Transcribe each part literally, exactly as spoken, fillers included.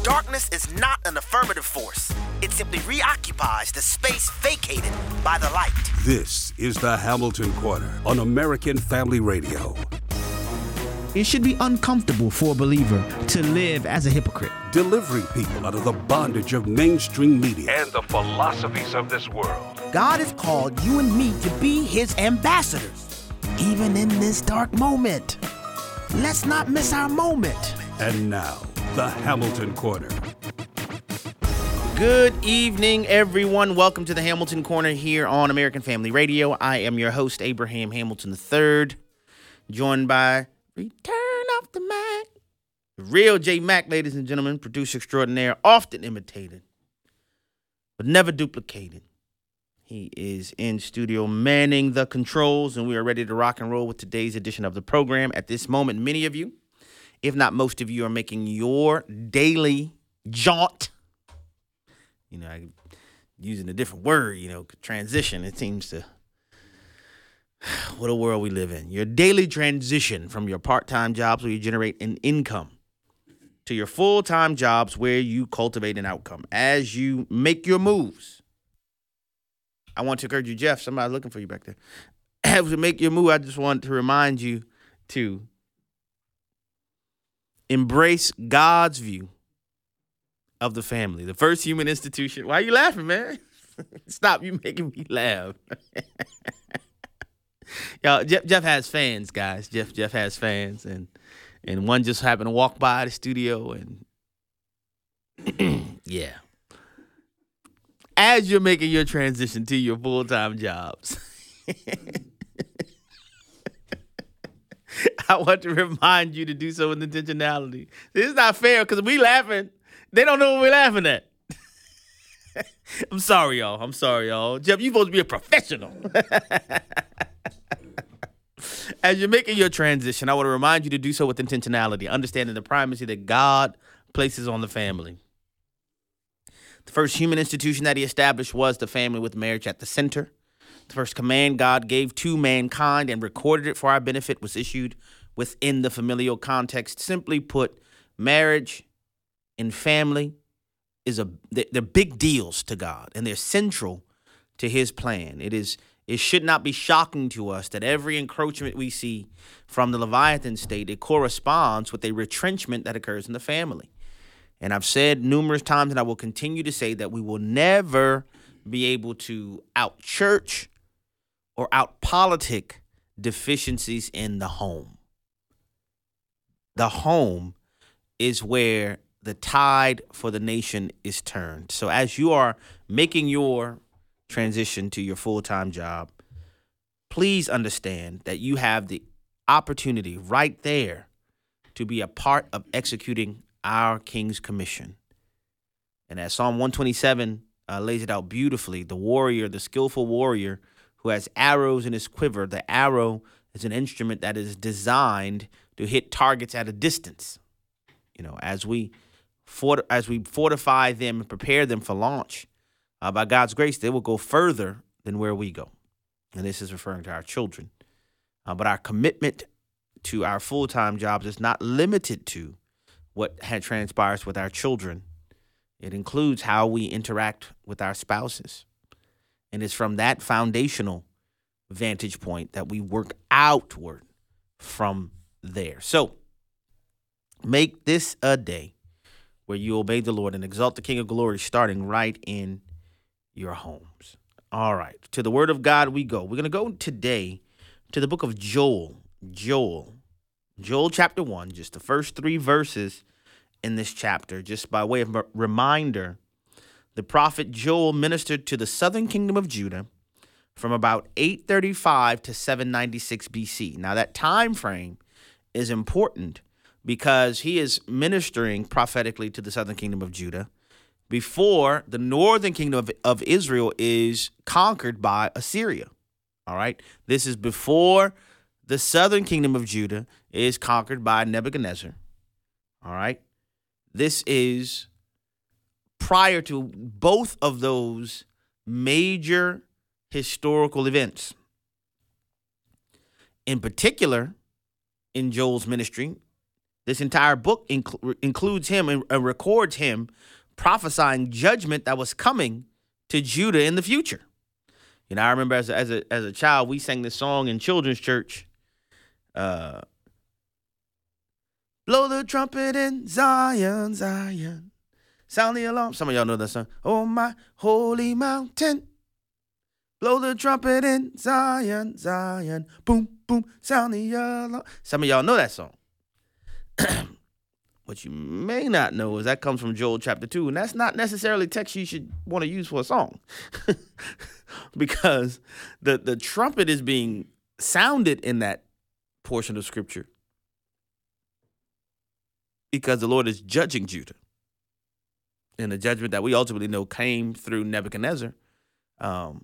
Darkness is not an affirmative force. It simply reoccupies the space vacated by the light. This is the Hamilton Corner on American Family Radio. It should be uncomfortable for a believer to live as a hypocrite. Delivering people out of the bondage of mainstream media and the philosophies of this world. God has called you and me to be his ambassadors, even in this dark moment. Let's not miss our moment. And now, the Hamilton Corner. Good evening, everyone. Welcome to the Hamilton Corner here on American Family Radio. I am your host, Abraham Hamilton the third, joined by Return of the Mac, the real J Mac, ladies and gentlemen, producer extraordinaire, often imitated, but never duplicated. He is in studio manning the controls, and we are ready to rock and roll with today's edition of the program. At this moment, many of you, if not most of you, are making your daily jaunt. You know, I, using a different word, you know, transition, it seems to, what a world we live in. Your daily transition from your part-time jobs where you generate an income to your full-time jobs where you cultivate an outcome. As you make your moves, I want to encourage you, Jeff, somebody's looking for you back there. As you make your move, I just want to remind you to embrace God's view of the family, the first human institution. Why are you laughing, man? Stop, you making me laugh. Y'all, Jeff, Jeff has fans, guys. Jeff Jeff has fans, and and one just happened to walk by the studio, and yeah. As you're making your transition to your full-time jobs, I want to remind you to do so with intentionality. This is not fair because we laughing. They don't know what we're laughing at. I'm sorry, y'all. I'm sorry, y'all. Jeff, you're supposed to be a professional. As you're making your transition, I want to remind you to do so with intentionality, understanding the primacy that God places on the family. The first human institution that he established was the family, with marriage at the center. The first command God gave to mankind and recorded it for our benefit was issued within the familial context. Simply put, marriage and family is a they're big deals to God, and they're central to his plan. It is it should not be shocking to us that every encroachment we see from the Leviathan state, it corresponds with a retrenchment that occurs in the family. And I've said numerous times, and I will continue to say, that we will never be able to out-church or out-politic deficiencies in the home. The home is where the tide for the nation is turned. So as you are making your transition to your full-time job, please understand that you have the opportunity right there to be a part of executing our King's commission. And as Psalm one twenty-seven uh, lays it out beautifully, the warrior, the skillful warrior who has arrows in his quiver, the arrow is an instrument that is designed to hit targets at a distance. You know, as we fort- as we fortify them and prepare them for launch, uh, by God's grace, they will go further than where we go. And this is referring to our children. Uh, but our commitment to our full-time jobs is not limited to what had transpires with our children. It includes how we interact with our spouses. And it's from that foundational vantage point that we work outward from there. So make this a day where you obey the Lord and exalt the King of Glory, starting right in your homes. All right, to the word of God we go. We're going to go today to the book of Joel. Joel. Joel chapter one, just the first three verses in this chapter. Just by way of a reminder, the prophet Joel ministered to the southern kingdom of Judah from about eight thirty-five to seven ninety-six B C. Now that time frame is important because he is ministering prophetically to the southern kingdom of Judah before the northern kingdom of, of Israel is conquered by Assyria. All right. This is before the southern kingdom of Judah is conquered by Nebuchadnezzar. All right. This is prior to both of those major historical events. In particular, in Joel's ministry, This entire book inc- includes him and, and records him prophesying judgment that was coming to Judah in the future. You know, I remember as a, as a as a child, we sang this song in children's church. Uh, blow the trumpet in Zion, Zion, sound the alarm. Some of y'all know that song. Oh, my holy mountain, blow the trumpet in Zion, Zion, boom, boom, sound the alarm. Some of y'all know that song. What you may not know is that comes from Joel chapter two, and that's not necessarily text you should want to use for a song. Because the, the trumpet is being sounded in that portion of scripture because the Lord is judging Judah. And the judgment that we ultimately know came through Nebuchadnezzar. Um,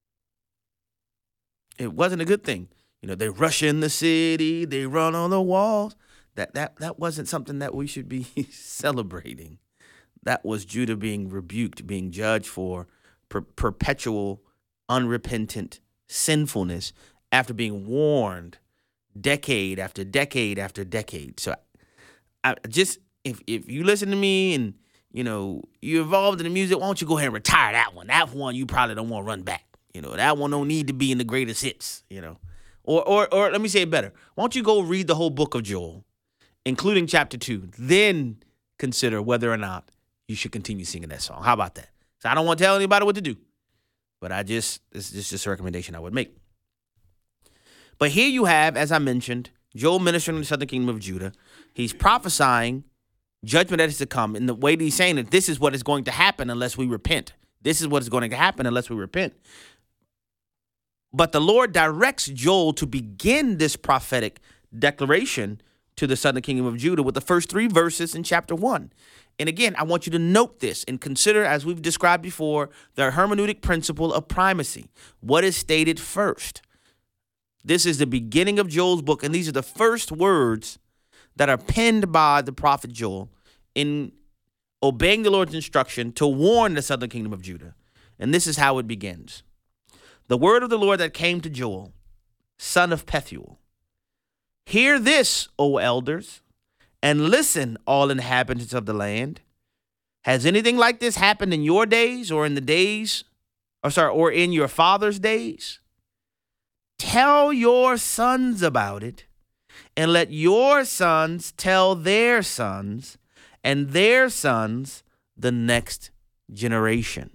it wasn't a good thing. You know, they rush in the city, they run on the walls. That that that wasn't something that we should be celebrating. That was Judah being rebuked, being judged for per- perpetual, unrepentant sinfulness after being warned decade after decade after decade. So I, I just, if if you listen to me and, you know, you're involved in the music, why don't you go ahead and retire that one? That one you probably don't want to run back. You know, that one don't need to be in the greatest hits, you know. Or or or let me say it better. Why don't you go read the whole book of Joel, including chapter two, then consider whether or not you should continue singing that song. How about that? So I don't want to tell anybody what to do, but I just, this is just a recommendation I would make. But here you have, as I mentioned, Joel ministering in the southern kingdom of Judah. He's prophesying judgment that is to come in the way that he's saying that this is what is going to happen unless we repent. This is what is going to happen unless we repent. But the Lord directs Joel to begin this prophetic declaration to the southern kingdom of Judah with the first three verses in chapter one. And again, I want you to note this and consider, as we've described before, the hermeneutic principle of primacy. What is stated first? This is the beginning of Joel's book, and these are the first words that are penned by the prophet Joel in obeying the Lord's instruction to warn the southern kingdom of Judah. And this is how it begins. The word of the Lord that came to Joel, son of Pethuel. Hear this, O elders, and listen, all inhabitants of the land. Has anything like this happened in your days or in the days, or sorry, or in your father's days? Tell your sons about it, and let your sons tell their sons, and their sons the next generation.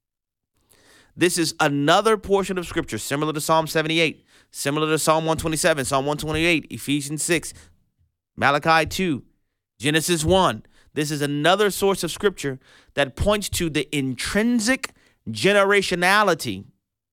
This is another portion of scripture similar to Psalm seventy-eight, similar to Psalm one twenty-seven, Psalm one twenty-eight, Ephesians six, Malachi two, Genesis one. This is another source of scripture that points to the intrinsic generationality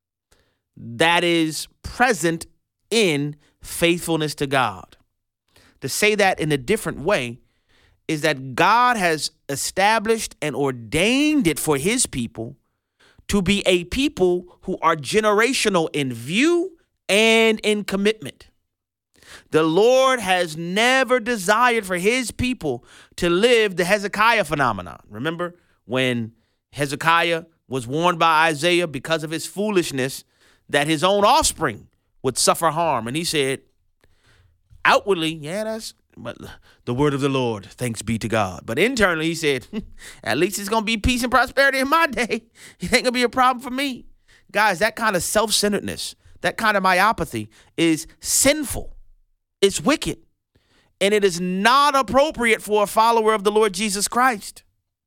that is present in faithfulness to God. To say that in a different way is that God has established and ordained it for his people to be a people who are generational in view and in commitment. The Lord has never desired for his people to live the Hezekiah phenomenon. Remember when Hezekiah was warned by Isaiah because of his foolishness that his own offspring would suffer harm. And he said, outwardly, yeah, that's but the word of the Lord, thanks be to God. But internally, he said, at least it's going to be peace and prosperity in my day. It ain't going to be a problem for me. Guys, that kind of self-centeredness, that kind of myopathy is sinful. It's wicked. And it is not appropriate for a follower of the Lord Jesus Christ.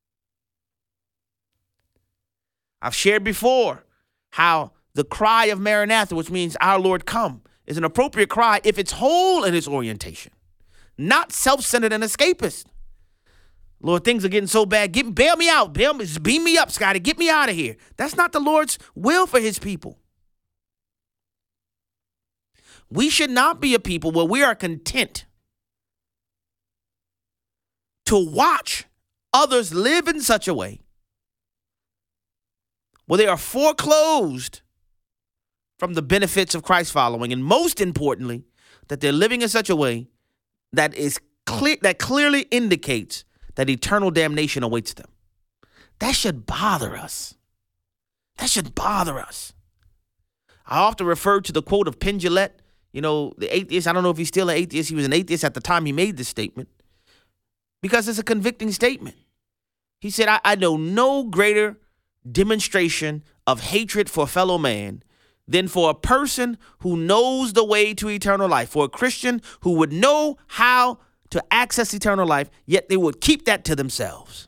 I've shared before how the cry of Maranatha, which means our Lord come, is an appropriate cry if it's whole in its orientation, not self-centered and escapist. Lord, things are getting so bad. Get, bail me out. Bail me, beam me up, Scotty. Get me out of here. That's not the Lord's will for his people. We should not be a people where we are content to watch others live in such a way where they are foreclosed from the benefits of Christ following, and most importantly, that they're living in such a way that is clear, that clearly indicates that eternal damnation awaits them. That should bother us. That should bother us. I often refer to the quote of Penn Jillette, you know, the atheist. I don't know if he's still an atheist. He was an atheist at the time he made this statement. because it's a convicting statement. He said, I, I know no greater demonstration of hatred for a fellow man than for a person who knows the way to eternal life, for a Christian who would know how to access eternal life, yet they would keep that to themselves.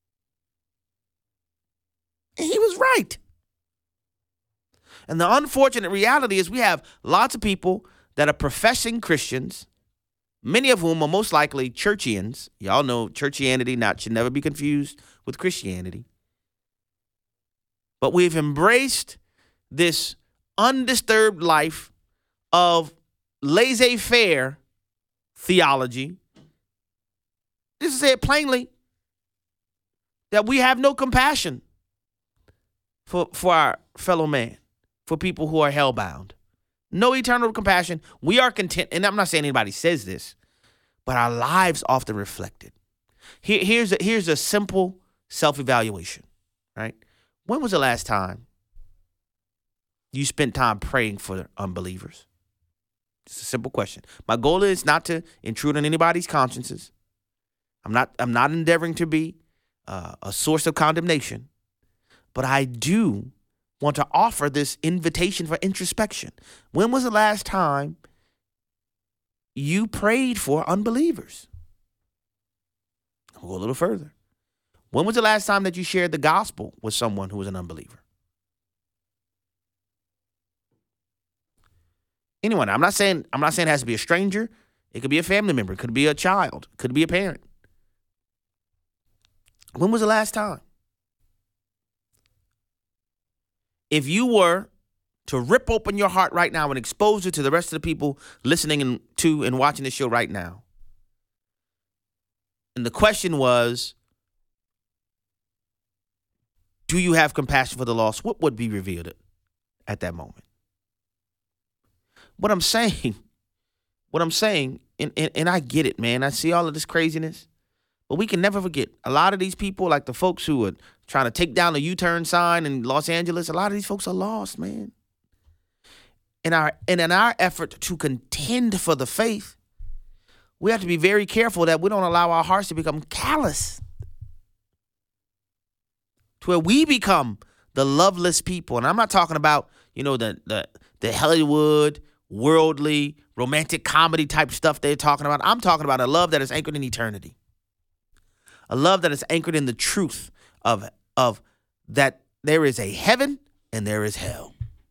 And he was right. And the unfortunate reality is we have lots of people that are professing Christians, many of whom are most likely churchians. Y'all know churchianity not should never be confused with Christianity. But we've embraced this undisturbed life of laissez-faire theology. Just to say it plainly, that we have no compassion for, for our fellow man, for people who are hellbound. No eternal compassion. We are content, and I'm not saying anybody says this, but our lives often reflect it. Here, here's a, here's a simple self-evaluation, right? When was the last time you spent time praying for unbelievers? It's a simple question. My goal is not to intrude on anybody's consciences. I'm not, I'm not endeavoring to be uh, a source of condemnation, but I do want to offer this invitation for introspection. When was the last time you prayed for unbelievers? I'll go a little further. When was the last time that you shared the gospel with someone who was an unbeliever? Anyone. I'm not saying, I'm not saying it has to be a stranger. It could be a family member. It could be a child. It could be a parent. When was the last time? If you were to rip open your heart right now and expose it to the rest of the people listening and to and watching this show right now, and the question was, do you have compassion for the lost? What would be revealed at that moment? What I'm saying, what I'm saying, and, and, and I get it, man. I see all of this craziness, but we can never forget a lot of these people, like the folks who are trying to take down the U-turn sign in Los Angeles. A lot of these folks are lost, man. In our, and in our effort to contend for the faith, we have to be very careful that we don't allow our hearts to become callous, to where we become the loveless people. And I'm not talking about, you know, the the the Hollywood, worldly, romantic comedy type stuff they're talking about. I'm talking about a love that is anchored in eternity. A love that is anchored in the truth of, of that there is a heaven and there is hell.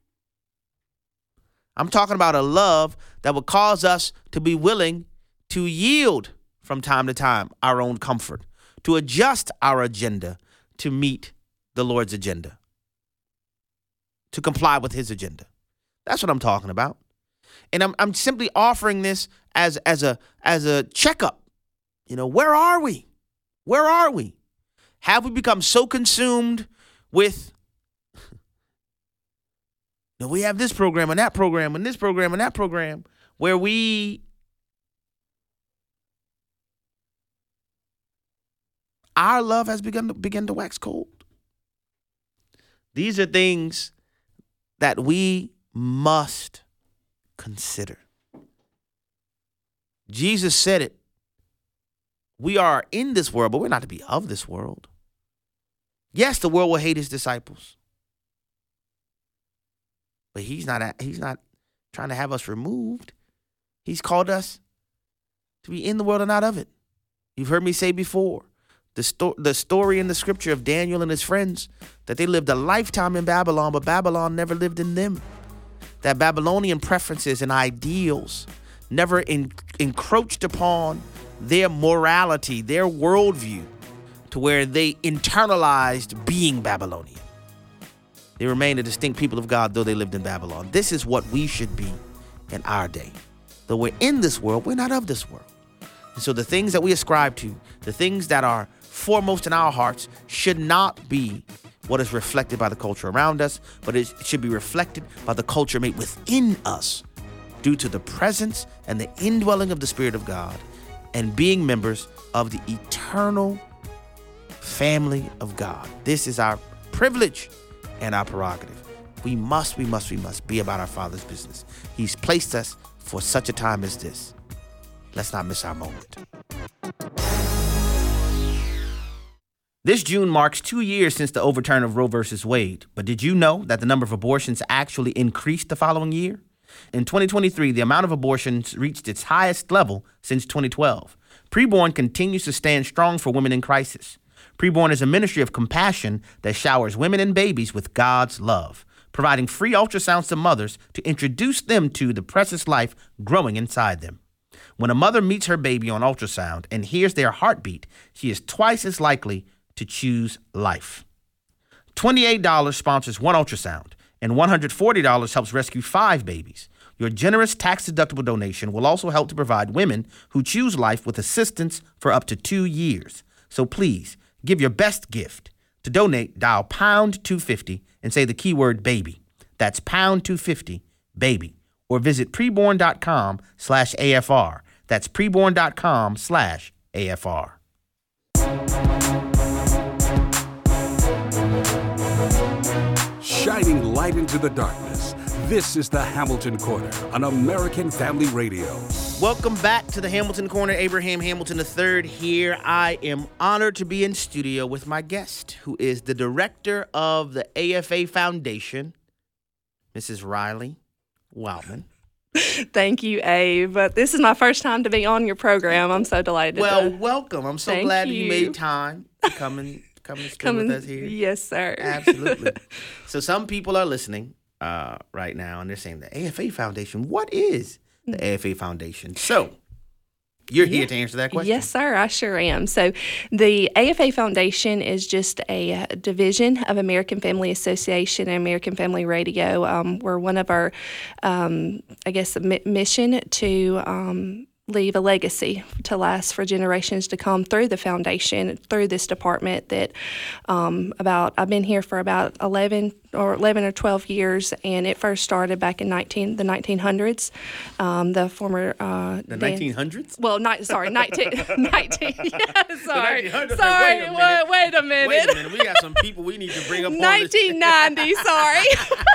I'm talking about a love that will cause us to be willing to yield from time to time our own comfort, to adjust our agenda to meet the Lord's agenda, to comply with his agenda. That's what I'm talking about. And I'm I'm simply offering this as as a as a checkup. You know, where are we? Where are we? Have we become so consumed with, you know, we have this program and that program and this program and that program, where we our love has begun to begin to wax cold? These are things that we must consider. Jesus said it. We are in this world, but we're not to be of this world. Yes, the world will hate his disciples, but he's not, he's not trying to have us removed. He's called us to be in the world and not of it. You've heard me say before, the, sto- the story in the scripture of Daniel and his friends, that they lived a lifetime in Babylon, but Babylon never lived in them. That Babylonian preferences and ideals never en- encroached upon their morality, their worldview, to where they internalized being Babylonian. They remained a distinct people of God, though they lived in Babylon. This is what we should be in our day. Though we're in this world, we're not of this world. And so the things that we ascribe to, the things that are foremost in our hearts, should not be what is reflected by the culture around us, but it should be reflected by the culture made within us due to the presence and the indwelling of the Spirit of God and being members of the eternal family of God. This is our privilege and our prerogative. We must, we must, we must be about our Father's business. He's placed us for such a time as this. Let's not miss our moment. This June marks two years since the overturn of Roe versus Wade. But did you know that the number of abortions actually increased the following year? In twenty twenty-three, the amount of abortions reached its highest level since twenty twelve. Preborn continues to stand strong for women in crisis. Preborn is a ministry of compassion that showers women and babies with God's love, providing free ultrasounds to mothers to introduce them to the precious life growing inside them. When a mother meets her baby on ultrasound and hears their heartbeat, she is twice as likely to choose life. twenty-eight dollars sponsors one ultrasound, and one hundred forty dollars helps rescue five babies. Your generous tax-deductible donation will also help to provide women who choose life with assistance for up to two years. So please, give your best gift. To donate, dial pound two fifty and say the keyword baby. That's pound two fifty, baby. Or visit preborn.com slash AFR. That's preborn.com slash AFR. Shining light into the darkness. This is the Hamilton Corner on American Family Radio. Welcome back to the Hamilton Corner. Abraham Hamilton the third here. I am honored to be in studio with my guest, who is the director of the A F A Foundation, Missus Riley Wildman. Thank you, Abe. But this is my first time to be on your program. I'm so delighted. Well, to... welcome. I'm so Thank glad you. you made time to come and come and stay with us here. Yes, sir. Absolutely. So some people are listening uh, right now, and they're saying the A F A Foundation. What is the A F A Foundation? So you're here Yeah. to answer that question. Yes, sir. I sure am. So the A F A Foundation is just a division of American Family Association and American Family Radio. Um, we're one of our, um, I guess, mi- mission to um, leave a legacy to last for generations to come through the foundation, through this department that um, about, I've been here for about eleven or eleven or twelve years, and it first started back in nineteen the nineteen hundreds. Um, the former uh, The Dan- nineteen hundreds? Well, not sorry, nineteen, nineteen. Yeah, sorry, nineteen hundreds? sorry. Wait a Wait, minute. wait a minute. Wait a minute. We got some people we need to bring up on this. nineteen ninety. Sorry.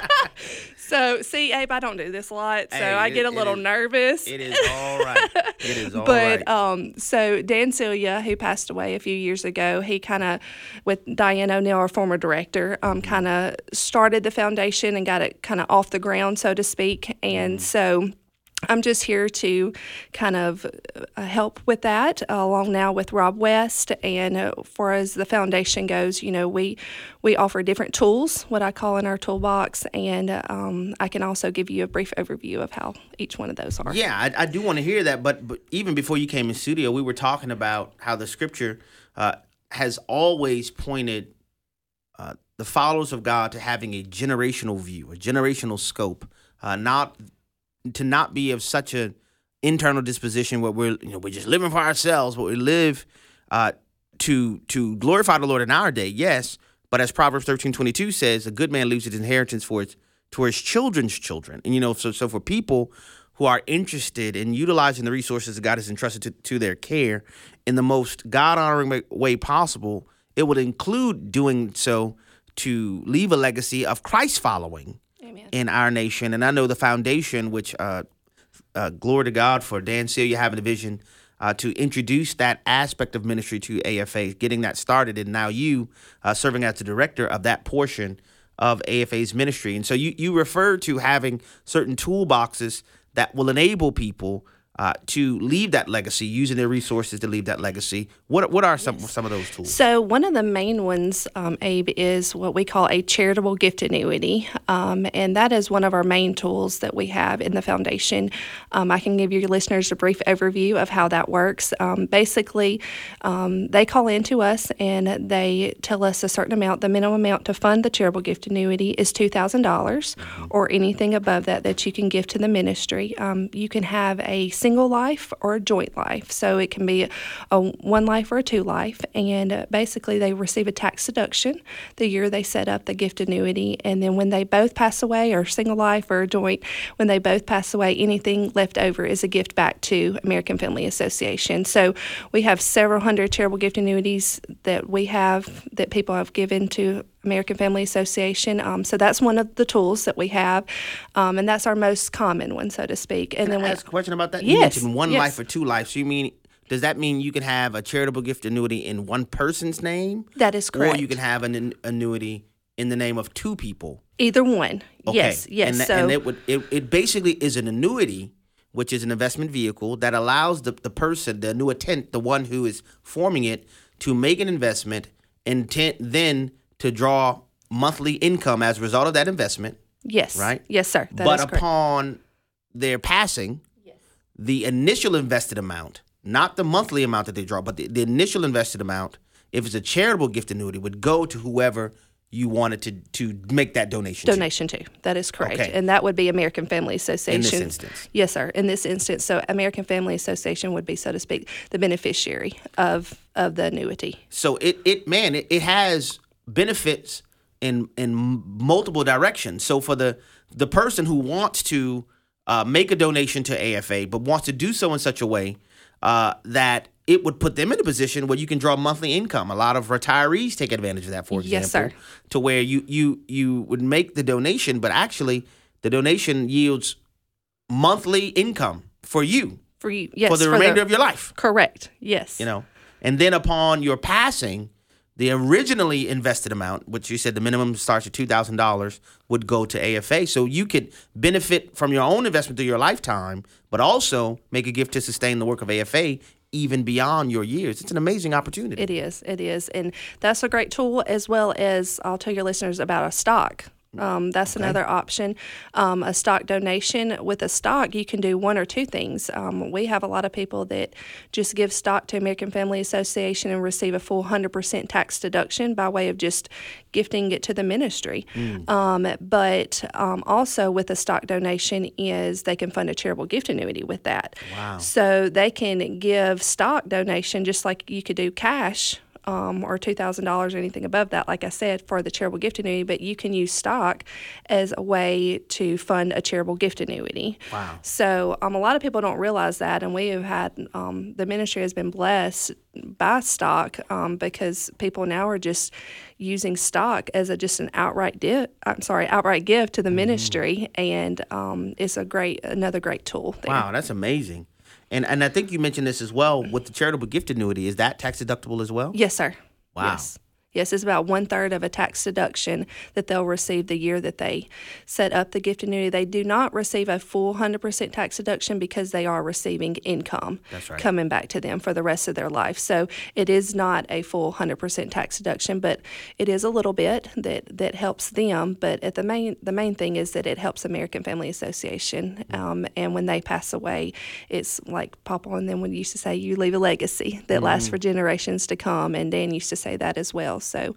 So, see, Abe, I don't do this a lot, so Hey, I it- get a it little is- nervous. It is all right. It is all but right. um, so Dan Celia, who passed away a few years ago, he kind of, with Diane O'Neill, our former director, um, kind of started the foundation and got it kind of off the ground, so to speak. And so I'm just here to kind of uh, help with that, uh, along now with Rob West. And uh, for as the foundation goes, you know, we we offer different tools, what I call in our toolbox, and uh, um, I can also give you a brief overview of how each one of those are. Yeah, I, I do want to hear that. But, but even before you came in studio, we were talking about how the scripture uh, has always pointed uh, the followers of God to having a generational view, a generational scope, uh, not to not be of such an internal disposition where we're you know we're just living for ourselves, but we live uh, to to glorify the Lord in our day. Yes, but as Proverbs thirteen twenty two says, a good man leaves his inheritance for his to his children's children. And you know, so so for people who are interested in utilizing the resources that God has entrusted to, to their care in the most God honoring way possible, it would include doing so to leave a legacy of Christ following in our nation. And I know the foundation, which uh, uh, glory to God for Dan Celia having a vision uh, to introduce that aspect of ministry to A F A, getting that started, and now you uh, serving as the director of that portion of A F A's ministry. And so you, you refer to having certain toolboxes that will enable people Uh, to leave that legacy, using their resources to leave that legacy. What what are some yes. some of those tools? So one of the main ones, um, Abe, is what we call a charitable gift annuity, um, and that is one of our main tools that we have in the foundation. Um, I can give your listeners a brief overview of how that works. Um, basically, um, they call in to us and they tell us a certain amount. The minimum amount to fund the charitable gift annuity is two thousand dollars, mm-hmm. or anything above that that you can give to the ministry. Um, you can have a single life or a joint life. So it can be a, a one life or a two life. And uh, basically they receive a tax deduction the year they set up the gift annuity. And then when they both pass away, or single life or a joint, when they both pass away, anything left over is a gift back to American Family Association. So we have several hundred charitable gift annuities that we have that people have given to American Family Association. Um, so that's one of the tools that we have, um, and that's our most common one, so to speak. And Can then I we ask a question about that? Yes, You mentioned one yes. life or two lives. So you mean does that mean you can have a charitable gift annuity in one person's name? That is correct. Or you can have an an annuity in the name of two people? Either one. Okay. Yes, yes. And, th- so and it would it, it basically is an annuity, which is an investment vehicle that allows the, the person, the annuitant, the one who is forming it, to make an investment and t- then to draw monthly income as a result of that investment. Yes. Right? Yes, sir. That but is correct. upon their passing, yes. the initial invested amount, not the monthly amount that they draw, but the, the initial invested amount, if it's a charitable gift annuity, would go to whoever you wanted to to make that donation to. Donation to. That is correct. Okay. And that would be American Family Association. In this instance. Yes, sir. In this instance. So American Family Association would be, so to speak, the beneficiary of of the annuity. So it, it man, it, it has benefits in in multiple directions. So for the the person who wants to uh, make a donation to A F A, but wants to do so in such a way uh, that it would put them in a position where you can draw monthly income. A lot of retirees take advantage of that, for example. Yes, sir. To where you you you would make the donation, but actually the donation yields monthly income for you For you, yes. for the remainder of your life. Correct. Yes. You know, and then upon your passing, the originally invested amount, which you said the minimum starts at two thousand dollars, would go to A F A. So you could benefit from your own investment through your lifetime, but also make a gift to sustain the work of A F A even beyond your years. It's an amazing opportunity. It is. It is. And that's a great tool, as well as I'll tell your listeners about a stock. Um, that's okay. Another option. Um, a stock donation. With a stock, you can do one or two things. Um, we have a lot of people that just give stock to American Family Association and receive a full one hundred percent tax deduction by way of just gifting it to the ministry. Mm. Um, but um, also with a stock donation is they can fund a charitable gift annuity with that. Wow. So they can give stock donation just like you could do cash. Um, or two thousand dollars or anything above that, like I said, for the charitable gift annuity, but you can use stock as a way to fund a charitable gift annuity. Wow. So um, a lot of people don't realize that, and we have had, um, the ministry has been blessed by stock um, because people now are just using stock as a just an outright di- I'm sorry, outright gift to the mm. ministry, and um, it's a great, another great tool there. Wow, that's amazing. And and I think you mentioned this as well with the charitable gift annuity. Is that tax deductible as well? Yes, sir. Wow. Yes. Yes, it's about one third of a tax deduction that they'll receive the year that they set up the gift annuity. They do not receive a full one hundred percent tax deduction because they are receiving income That's right. coming back to them for the rest of their life. So it is not a full one hundred percent tax deduction, but it is a little bit that, that helps them. But at the main the main thing is that it helps American Family Association. Um, and when they pass away, it's like Papa and them would used to say, you leave a legacy that mm-hmm. lasts for generations to come. And Dan used to say that as well. So,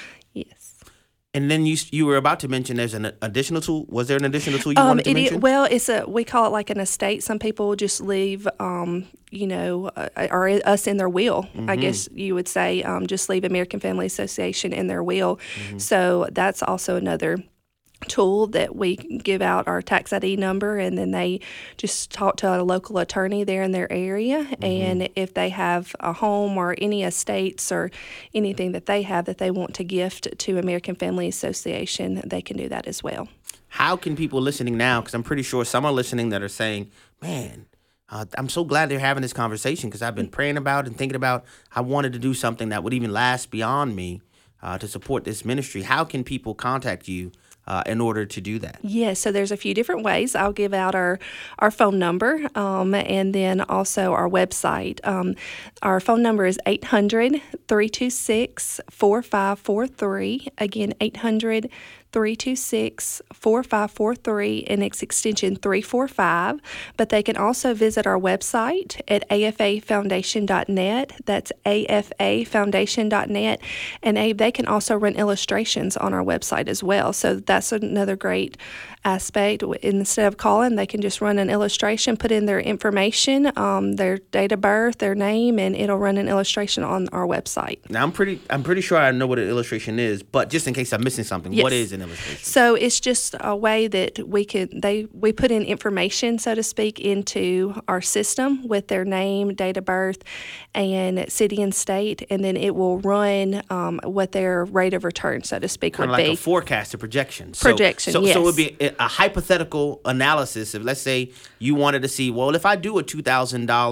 yes. And then you you were about to mention there's an additional tool. Was there an additional tool you um, wanted to it mention? Is, well, it's a we call it like an estate. Some people just leave, um, you know, uh, or us in their will. Mm-hmm. I guess you would say, um, just leave American Family Association in their will. Mm-hmm. So that's also another tool that we give out our tax I D number, and then they just talk to a local attorney there in their area. Mm-hmm. And if they have a home or any estates or anything that they have that they want to gift to American Family Association, they can do that as well. How can people listening now, because I'm pretty sure some are listening that are saying, man, uh, I'm so glad they're having this conversation because I've been praying about and thinking about I wanted to do something that would even last beyond me uh, to support this ministry. How can people contact you Uh, in order to do that? Yes, yeah, so there's a few different ways. I'll give out our, our phone number um, and then also our website. Um, our phone number is eight hundred, three two six, four five four three. Again, eight hundred, three two six, four five four three, and it's extension three four five. But they can also visit our website at A F A foundation dot net. That's A F A foundation dot net. And Abe, they can also run illustrations on our website as well. So that's another great aspect. Instead of calling, they can just run an illustration, put in their information, um, their date of birth, their name, and it'll run an illustration on our website. Now, I'm pretty I'm pretty sure I know what an illustration is, but just in case I'm missing something, yes. What is an illustration? So it's just a way that we could they we put in information, so to speak, into our system with their name, date of birth, and city and state, and then it will run um, what their rate of return, so to speak, kind would of like be. a forecast, a projection. Projection, so, so, yes. So it would be a, a hypothetical analysis of, let's say, you wanted to see, well, if I do a two thousand dollars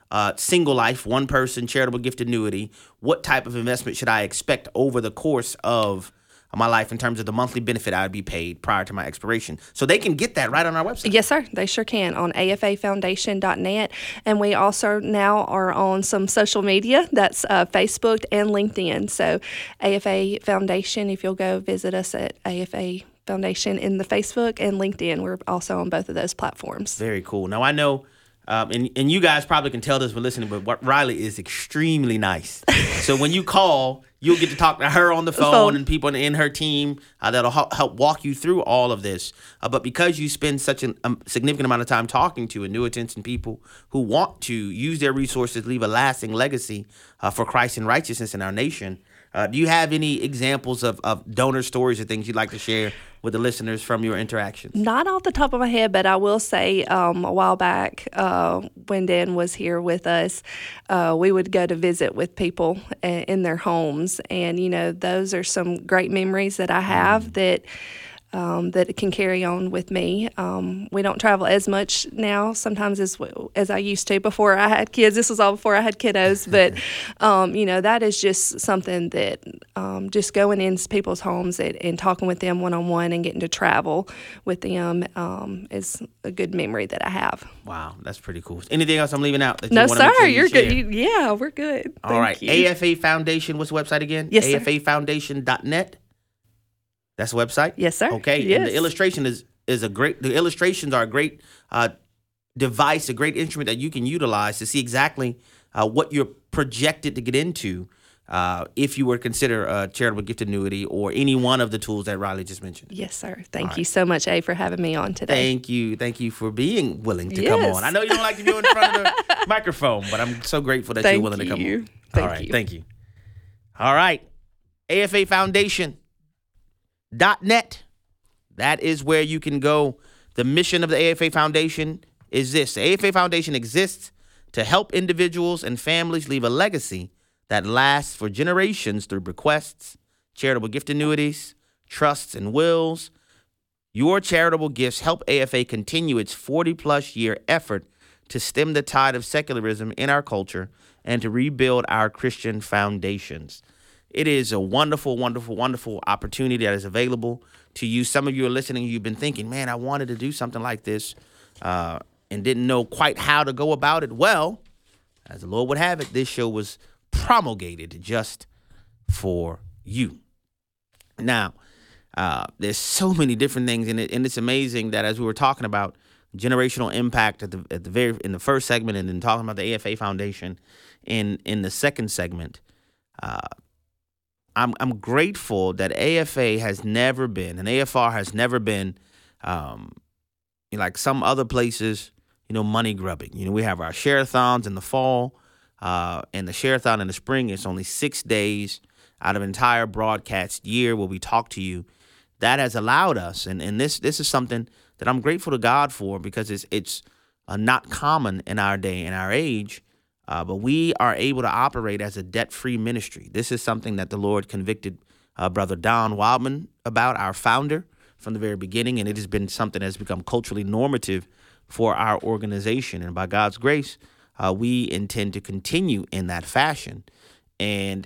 uh, single life, one person charitable gift annuity, what type of investment should I expect over the course of my life in terms of the monthly benefit I would be paid prior to my expiration. So they can get that right on our website. Yes, sir. They sure can on A F A foundation dot net. And we also now are on some social media. That's uh, Facebook and LinkedIn. So A F A Foundation, if you'll go visit us at A F A Foundation in the Facebook and LinkedIn, we're also on both of those platforms. Very cool. Now, I know, um, and, and you guys probably can tell this for listening, but what Riley is extremely nice. So when you call, you'll get to talk to her on the phone, phone. and people in her team uh, that'll help, help walk you through all of this. Uh, but because you spend such a um, significant amount of time talking to annuitants and people who want to use their resources, leave a lasting legacy uh, for Christ and righteousness in our nation, uh, do you have any examples of, of donor stories or things you'd like to share with the listeners from your interactions? Not off the top of my head, but I will say um, a while back uh, when Dan was here with us, uh, we would go to visit with people in their homes. And, you know, those are some great memories that I have mm. that um, that can carry on with me. Um, we don't travel as much now sometimes as as I used to before I had kids. This was all before I had kiddos. But, um, you know, that is just something that um, just going in people's homes and, and talking with them one-on-one and getting to travel with them um, is a good memory that I have. Wow, that's pretty cool. Anything else I'm leaving out? That you no, want sir. to sure You're you good. You, yeah, we're good. All Thank right. you. A F A Foundation, what's the website again? Yes, sir. A F A foundation dot net. That's the website? Yes, sir. Okay. Yes. And the illustration is is a great, the illustrations are a great uh, device, a great instrument that you can utilize to see exactly uh, what you're projected to get into uh, if you were to consider a charitable gift annuity or any one of the tools that Riley just mentioned. Yes, sir. Thank All you right. so much, A, for having me on today. Thank you. Thank you for being willing to Yes. come on. I know you don't like to be in front of the microphone, but I'm so grateful that Thank you're willing to come you. on. Thank All right. you. Thank you. All right. A F A Foundation dot net. That is where you can go. The mission of the A F A Foundation is this. The A F A Foundation exists to help individuals and families leave a legacy that lasts for generations through bequests, charitable gift annuities, trusts, and wills. Your charitable gifts help A F A continue its forty-plus year effort to stem the tide of secularism in our culture and to rebuild our Christian foundations. It is a wonderful, wonderful, wonderful opportunity that is available to you. Some of you are listening, you've been thinking, man, I wanted to do something like this uh, and didn't know quite how to go about it. Well, as the Lord would have it, this show was promulgated just for you. Now, uh, there's so many different things in it, and it's amazing that as we were talking about generational impact at the at the very in the first segment, and then talking about the A F A Foundation in in the second segment, uh, I'm I'm grateful that A F A has never been, and A F R has never been, um, you know, like some other places, you know, money grubbing. You know, we have our share-a-thons in the fall, uh, and the share-a-thon in the spring. It's only six days out of an entire broadcast year where we talk to you. That has allowed us, and, and this this is something that I'm grateful to God for, because it's it's uh, not common in our day, in our age. Uh, but we are able to operate as a debt-free ministry. This is something that the Lord convicted uh, Brother Don Wildman about, our founder, from the very beginning, and it has been something that has become culturally normative for our organization. And by God's grace, uh, we intend to continue in that fashion. And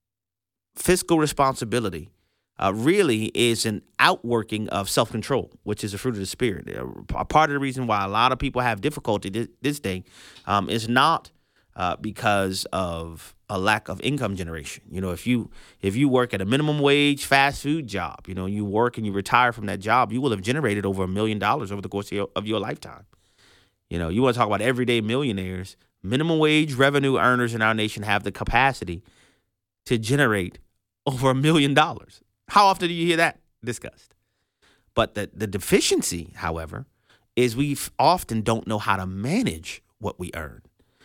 fiscal responsibility uh, really is an outworking of self-control, which is a fruit of the Spirit. A part of the reason why a lot of people have difficulty this, this day um, is not Uh, because of a lack of income generation. You know, if you if you work at a minimum wage fast food job, you know, you work and you retire from that job, you will have generated over a million dollars over the course of your, of your lifetime. You know, you want to talk about everyday millionaires. Minimum wage revenue earners in our nation have the capacity to generate over a million dollars. How often do you hear that discussed? But the, the deficiency, however, is we often don't know how to manage what we earn.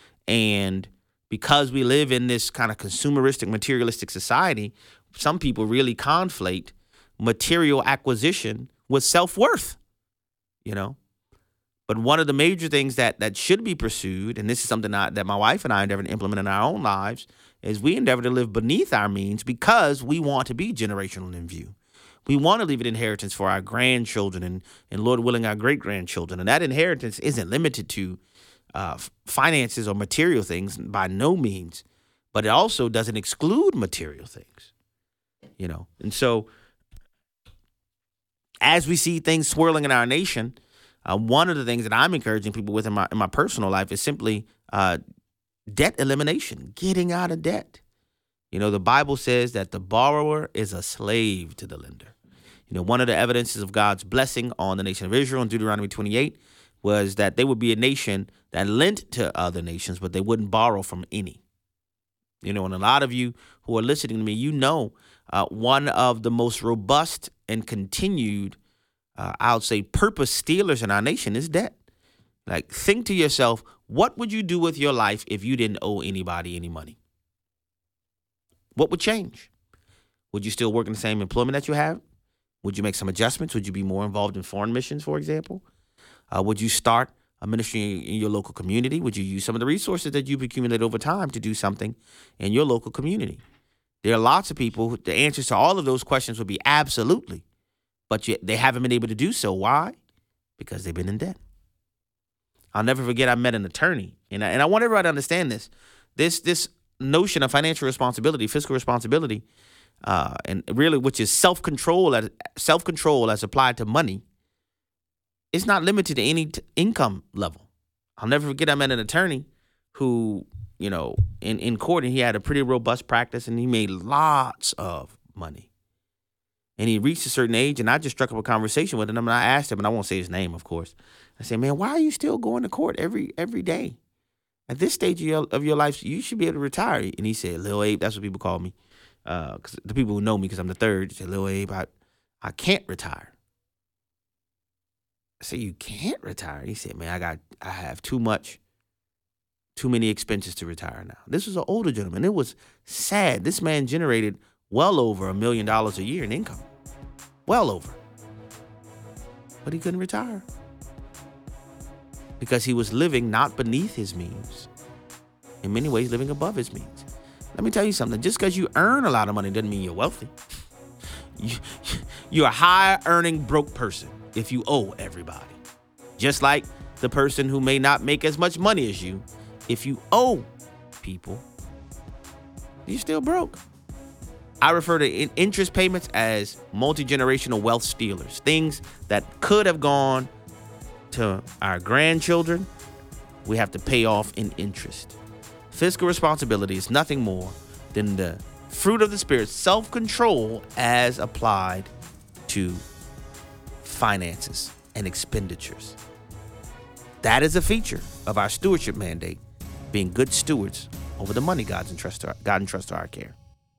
And because we live in this kind of consumeristic, materialistic society, some people really conflate material acquisition with self-worth, you know. But one of the major things that that should be pursued, and this is something that, that my wife and I endeavor to implement in our own lives, is we endeavor to live beneath our means because we want to be generational in view. We want to leave an inheritance for our grandchildren and, and Lord willing, our great-grandchildren. And that inheritance isn't limited to uh, finances or material things, by no means, but it also doesn't exclude material things, you know. And so as we see things swirling in our nation, uh, one of the things that I'm encouraging people with in my in my personal life is simply uh, debt elimination, getting out of debt. You know, the Bible says that the borrower is a slave to the lender. You know, one of the evidences of God's blessing on the nation of Israel in Deuteronomy twenty-eight was that they would be a nation that lent to other nations, but they wouldn't borrow from any. You know, and a lot of you who are listening to me, you know, uh, one of the most robust and continued, uh, I would say, purpose stealers in our nation is debt. Like, think to yourself, what would you do with your life if you didn't owe anybody any money? What would change? Would you still work in the same employment that you have? Would you make some adjustments? Would you be more involved in foreign missions, for example? Uh, would you start a ministry in your local community? Would you use some of the resources that you've accumulated over time to do something in your local community? There are lots of people, who, the answers to all of those questions would be absolutely, but yet they haven't been able to do so. Why? Because they've been in debt. I'll never forget, I met an attorney, and I, and I want everybody to understand this. This this notion of financial responsibility, fiscal responsibility, uh, and really, which is self-control, as, self-control as applied to money, it's not limited to any t- income level. I'll never forget, I met an attorney who, you know, in, in court, and he had a pretty robust practice, and he made lots of money. And he reached a certain age, and I just struck up a conversation with him, and I asked him, and I won't say his name, of course. I said, man, why are you still going to court every every day? At this stage of your, of your life, you should be able to retire. And he said, Lil Abe, that's what people call me. Uh, cause the people who know me, because I'm the third, said, Lil Abe, I, I can't retire. I said, you can't retire? He said, man, I got, I have too much, too many expenses to retire now. This was an older gentleman. It was sad. This man generated well over a million dollars a year in income. Well over. But he couldn't retire. Because he was living not beneath his means. In many ways, living above his means. Let me tell you something. Just because you earn a lot of money doesn't mean you're wealthy. You, you're a high-earning broke person if you owe everybody. Just like the person who may not make as much money as you, if you owe people, you're still broke. I refer to in- interest payments as multi-generational wealth stealers. Things that could have gone to our grandchildren, we have to pay off in interest. Fiscal responsibility is nothing more than the fruit of the Spirit, self-control as applied to finances and expenditures. That is a feature of our stewardship mandate, being good stewards over the money God's entrusted to our, God entrusts to our care.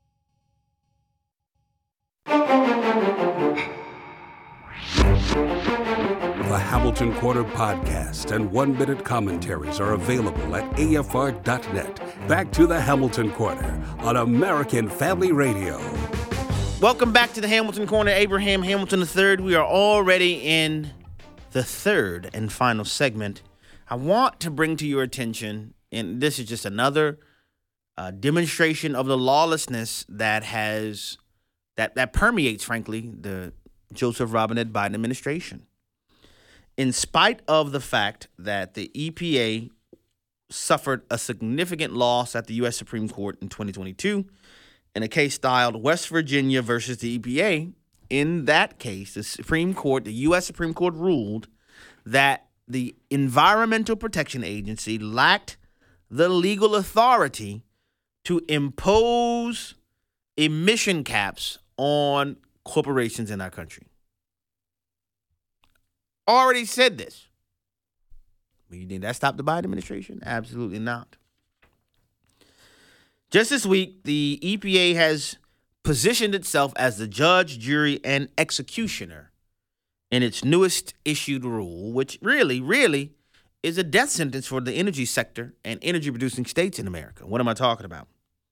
The Hamilton Corner podcast and one-minute commentaries are available at A F R dot net. Back to the Hamilton Corner on American Family Radio. Welcome back to the Hamilton Corner. Abraham Hamilton the third. We are already in the third and final segment. I want to bring to your attention, and this is just another uh, demonstration of the lawlessness that has that that permeates, frankly, the Joseph Robinette Biden administration. In spite of the fact that the E P A suffered a significant loss at the U S Supreme Court in twenty twenty-two in a case styled West Virginia versus the E P A, in that case, the Supreme Court, the U S Supreme Court ruled that the Environmental Protection Agency lacked the legal authority to impose emission caps on corporations in our country. Already said this. But you think that stopped the Biden administration? Absolutely not. Just this week, the E P A has positioned itself as the judge, jury, and executioner in its newest issued rule, which really, really is a death sentence for the energy sector and energy-producing states in America. What am I talking about?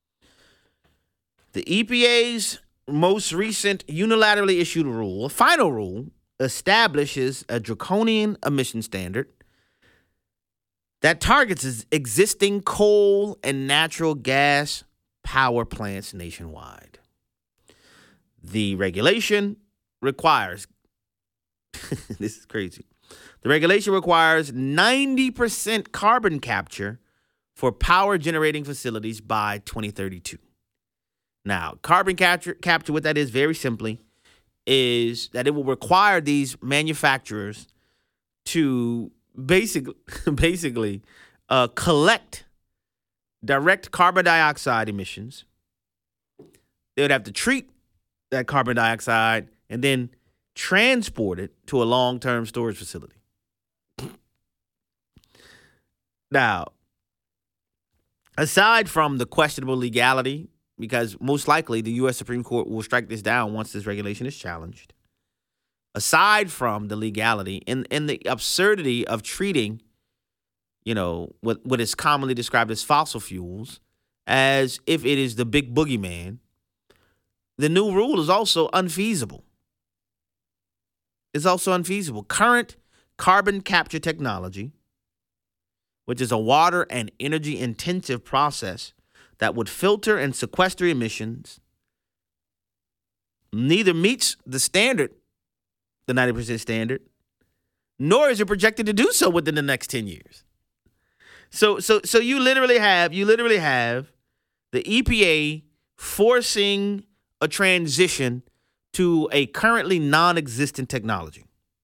The E P A's most recent unilaterally issued rule, a final rule, establishes a draconian emission standard that targets existing coal and natural gas power plants nationwide. The regulation requires, this is crazy, The regulation requires ninety percent carbon capture for power generating facilities by twenty thirty-two. Now, carbon capture, capture, what that is very simply, is that it will require these manufacturers to basically, basically uh, collect direct carbon dioxide emissions. They would have to treat that carbon dioxide and then transport it to a long-term storage facility. Now, aside from the questionable legality, because most likely the U S Supreme Court will strike this down once this regulation is challenged, aside from the legality and, and the absurdity of treating, you know, what, what is commonly described as fossil fuels as if it is the big boogeyman, the new rule is also unfeasible. It's also unfeasible. Current carbon capture technology, which is a water and energy intensive process that would filter and sequester emissions, neither meets the standard, the ninety percent standard, nor is it projected to do so within the next ten years. So so so you literally have you literally have the E P A forcing a transition to a currently non-existent technology.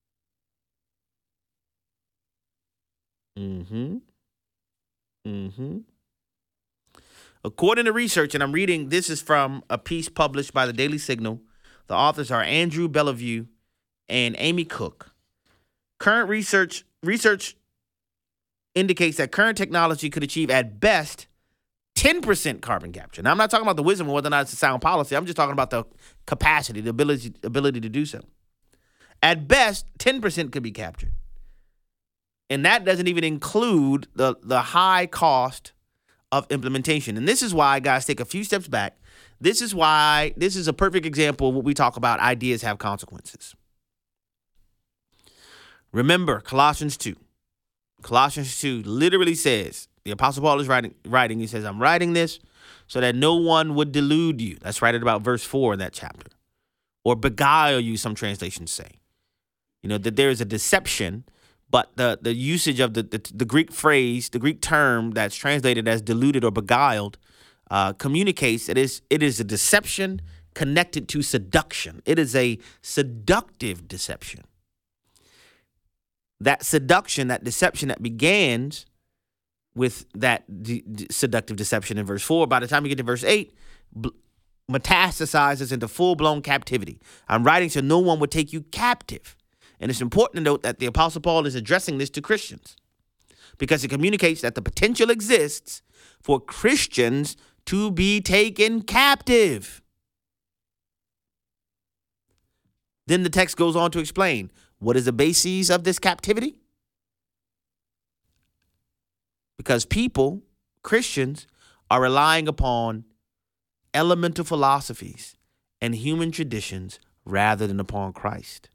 Mm-hmm. Mm-hmm. According to research, and I'm reading, this is from a piece published by the Daily Signal. The authors are Andrew Bellevue and Amy Cook. Current research research indicates that current technology could achieve at best ten percent carbon capture. Now, I'm not talking about the wisdom of whether or not it's a sound policy. I'm just talking about the capacity, the ability, ability to do so. At best, ten percent could be captured. And that doesn't even include the, the high cost of implementation. And this is why, guys, take a few steps back. This is why this is a perfect example of what we talk about. Ideas have consequences. Remember, Colossians two. Colossians two literally says, the Apostle Paul is writing, writing, he says, I'm writing this so that no one would delude you. That's right at about verse four in that chapter. Or beguile you, some translations say. You know, that there is a deception, but the, the usage of the, the, the Greek phrase, the Greek term that's translated as deluded or beguiled, uh, communicates that it's, it is a deception connected to seduction. It is a seductive deception. That seduction, that deception that begins with that d- d- seductive deception in verse four, by the time you get to verse eight, bl- metastasizes into full-blown captivity. I'm writing so no one would take you captive. And it's important to note that the Apostle Paul is addressing this to Christians because it communicates that the potential exists for Christians to be taken captive. Then the text goes on to explain, what is the basis of this captivity? Because people, Christians, are relying upon elemental philosophies and human traditions rather than upon Christ.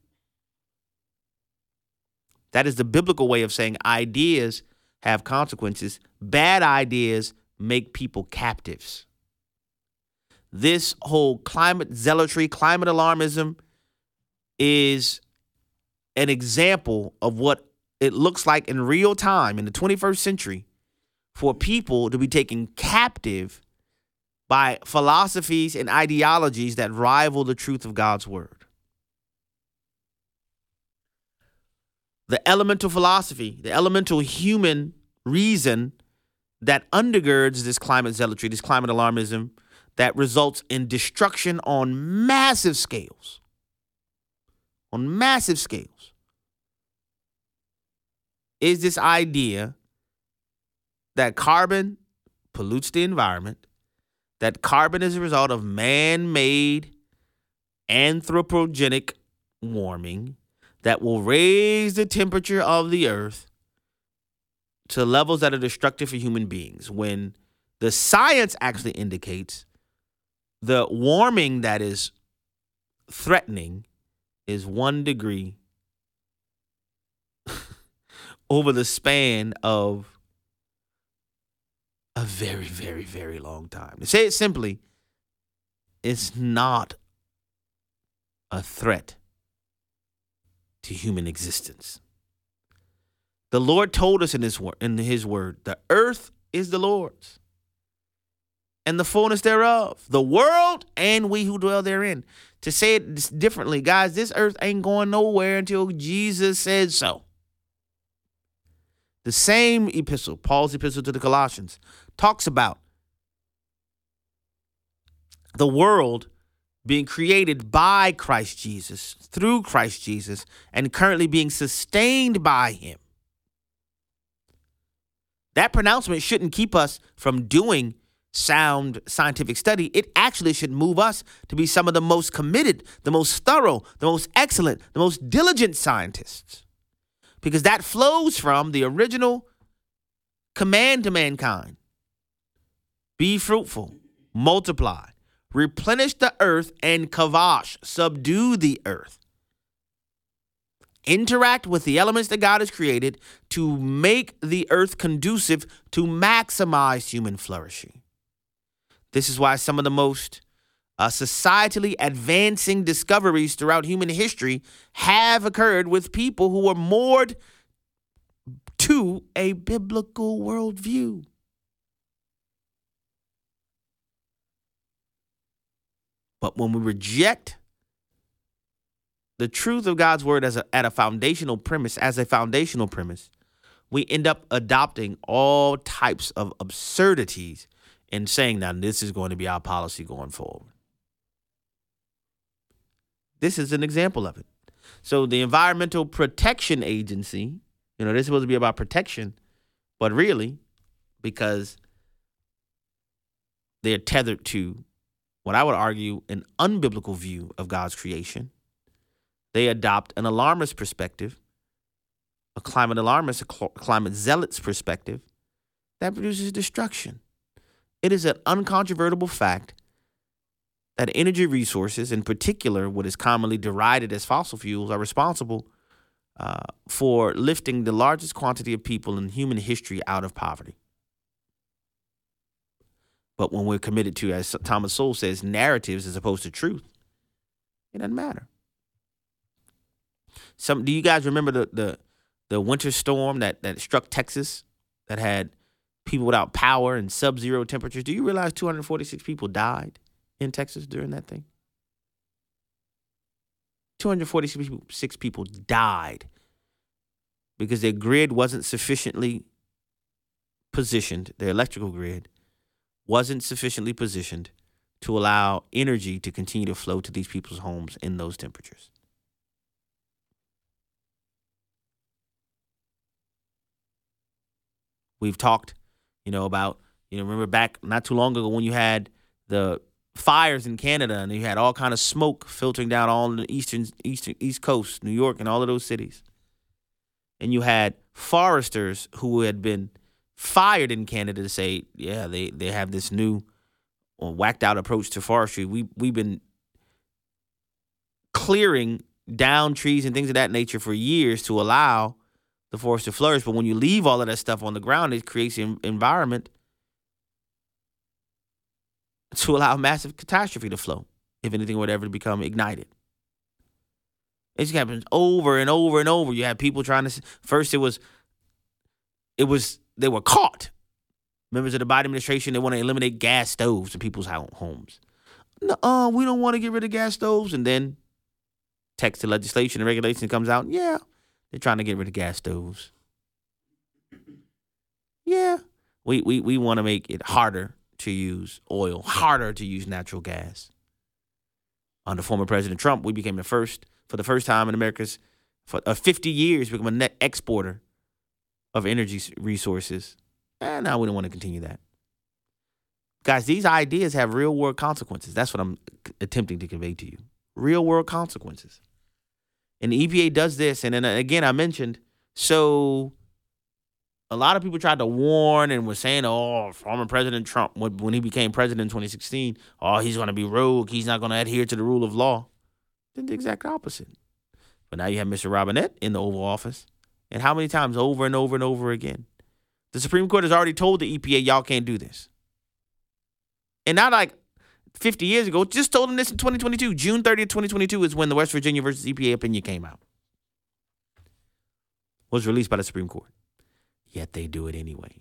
That is the biblical way of saying ideas have consequences. Bad ideas make people captives. This whole climate zealotry, climate alarmism is an example of what it looks like in real time in the twenty-first century for people to be taken captive by philosophies and ideologies that rival the truth of God's word. The elemental philosophy, the elemental human reason that undergirds this climate zealotry, this climate alarmism, that results in destruction on massive scales. On massive scales. Is this idea that carbon pollutes the environment, that carbon is a result of man-made anthropogenic warming that will raise the temperature of the earth to levels that are destructive for human beings, when the science actually indicates the warming that is threatening is one degree over the span of a very, very, very long time. To say it simply, it's not a threat to human existence. The Lord told us in his, in his word, the earth is the Lord's and the fullness thereof, the world and we who dwell therein. To say it differently, guys, this earth ain't going nowhere until Jesus said so. The same epistle, Paul's epistle to the Colossians, talks about the world being created by Christ Jesus, through Christ Jesus, and currently being sustained by him. That pronouncement shouldn't keep us from doing sound scientific study. It actually should move us to be some of the most committed, the most thorough, the most excellent, the most diligent scientists. Because that flows from the original command to mankind. Be fruitful, multiply, replenish the earth, and kavash, subdue the earth. Interact with the elements that God has created to make the earth conducive to maximize human flourishing. This is why some of the most uh, societally advancing discoveries throughout human history have occurred with people who are moored to a biblical worldview. But when we reject the truth of God's word as a, at a foundational premise, as a foundational premise, we end up adopting all types of absurdities and saying, now this is going to be our policy going forward. This is an example of it. So the Environmental Protection Agency, you know, this is supposed to be about protection, but really, because they're tethered to what I would argue an unbiblical view of God's creation, they adopt an alarmist perspective, a climate alarmist, a cl- climate zealot's perspective that produces destruction. It is an uncontrovertible fact that energy resources, in particular what is commonly derided as fossil fuels, are responsible uh, for lifting the largest quantity of people in human history out of poverty. But when we're committed to, as Thomas Sowell says, narratives as opposed to truth, it doesn't matter. Some, do you guys remember the, the the winter storm that, that struck Texas that had people without power and sub-zero temperatures? Do you realize two hundred forty-six people died in Texas during that thing? two hundred forty-six people died because their grid wasn't sufficiently positioned, their electrical grid wasn't sufficiently positioned to allow energy to continue to flow to these people's homes in those temperatures. We've talked, you know, about, you know, remember back not too long ago when you had the fires in Canada and you had all kind of smoke filtering down all the eastern, eastern, East Coast, New York, and all of those cities. And you had foresters who had been fired in Canada to say, yeah, they, they have this new or whacked out approach to forestry. We, we've been clearing down trees and things of that nature for years to allow the forest to flourish. But when you leave all of that stuff on the ground, it creates an environment to allow massive catastrophe to flow if anything were ever to become ignited. It just happens over and over and over. You have people trying to, first it was, it was, they were caught. Members of the Biden administration, they want to eliminate gas stoves in people's homes. No, we don't want to get rid of gas stoves. And then text to legislation and regulation comes out. Yeah, they're trying to get rid of gas stoves. Yeah, we we we want to make it harder to use oil, harder to use natural gas. Under former President Trump, we became the first, for the first time in America's for uh, fifty years, we became a net exporter of energy resources. And now we don't want to continue that. Guys, these ideas have real world consequences. That's what I'm attempting to convey to you. Real world consequences. And the E P A does this. And then again, I mentioned, so a lot of people tried to warn and were saying, oh, former President Trump, when he became president in twenty sixteen, oh, he's going to be rogue. He's not going to adhere to the rule of law. Did the exact opposite. But now you have Mister Robinette in the Oval Office. And how many times over and over and over again? The Supreme Court has already told the E P A, y'all can't do this. And not like fifty years ago, just told them this in twenty twenty-two. June thirtieth, twenty twenty-two is when the West Virginia versus E P A opinion came out. Was released by the Supreme Court. yet they do it anyway.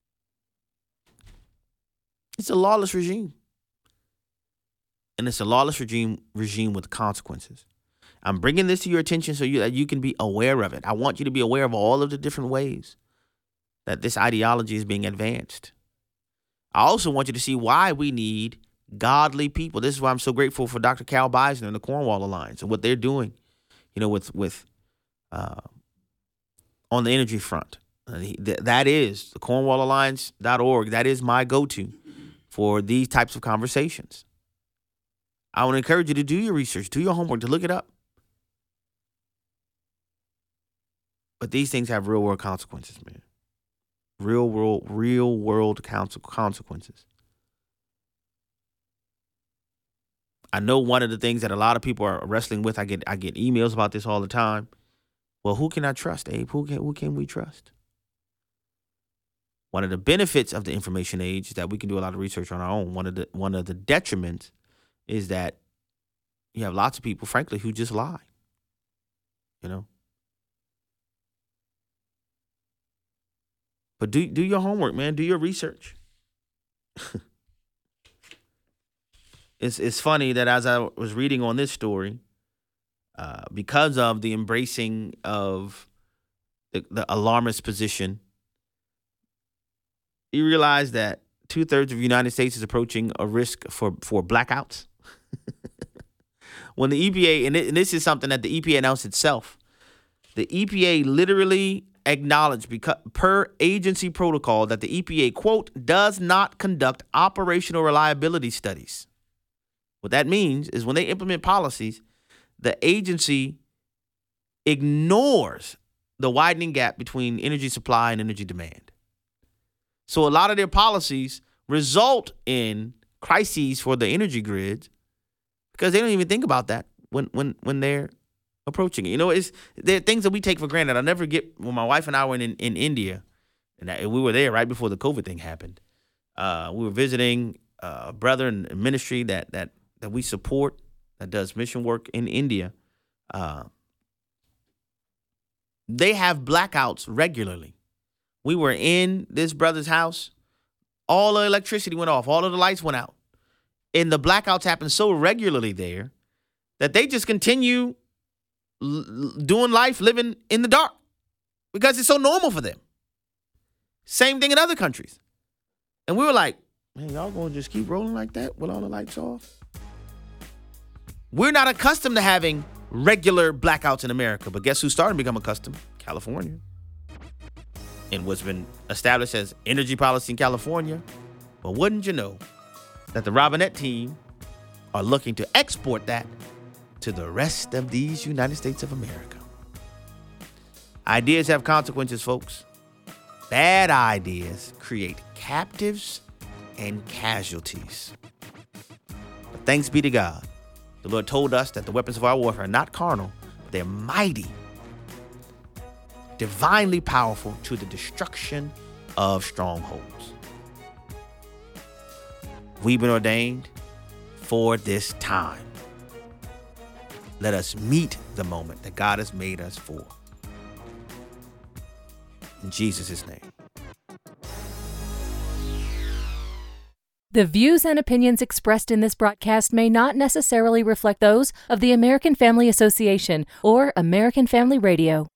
It's a lawless regime. And it's a lawless regime regime with consequences. I'm bringing this to your attention so you, that you can be aware of it. I want you to be aware of all of the different ways that this ideology is being advanced. I also want you to see why we need godly people. This is why I'm so grateful for Doctor Cal Beisner and the Cornwall Alliance and what they're doing, you know, with with uh, on the energy front. Uh, th- that is the cornwall alliance dot org. That is my go-to for these types of conversations. I want to encourage you to do your research, do your homework, to look it up. But these things have real world consequences, man. Real world, real world consequences. I know one of the things that a lot of people are wrestling with, I get I get emails about this all the time. Well, who can I trust, Abe? Who can, who can we trust? One of the benefits of the information age is that we can do a lot of research on our own. One of the one of the detriments is that you have lots of people, frankly, who just lie. You know? But do do your homework, man. Do your research. it's it's funny that as I was reading on this story, uh, because of the embracing of the, the alarmist position, you realize that two thirds of the United States is approaching a risk for, for blackouts. When the E P A, and, it, and this is something that the E P A announced itself, the E P A literally acknowledged, because per agency protocol, that the E P A, quote, does not conduct operational reliability studies. What that means is when they implement policies, the agency ignores the widening gap between energy supply and energy demand. So a lot of their policies result in crises for the energy grids because they don't even think about that when when when they're approaching it. You know, it's there are things that we take for granted. I'll never get when my wife and I were in, in India, and I, we were there right before the COVID thing happened. Uh, we were visiting a brother in ministry that that that we support that does mission work in India. Uh, they have blackouts regularly. We were in this brother's house. All the electricity went off. All of the lights went out. And the blackouts happen so regularly there that they just continue l- doing life, living in the dark because it's so normal for them. Same thing in other countries. And we were like, man, y'all gonna just keep rolling like that with all the lights off? We're not accustomed to having regular blackouts in America, but guess who's starting to become accustomed? California. And what's been established as energy policy in California. But wouldn't you know that the Robinette team are looking to export that to the rest of these United States of America. Ideas have consequences, folks. Bad ideas create captives and casualties. But thanks be to God. The Lord told us that the weapons of our warfare are not carnal, but they're mighty, divinely powerful to the destruction of strongholds. We've been ordained for this time. Let us meet the moment that God has made us for. In Jesus' name. The views and opinions expressed in this broadcast may not necessarily reflect those of the American Family Association or American Family Radio.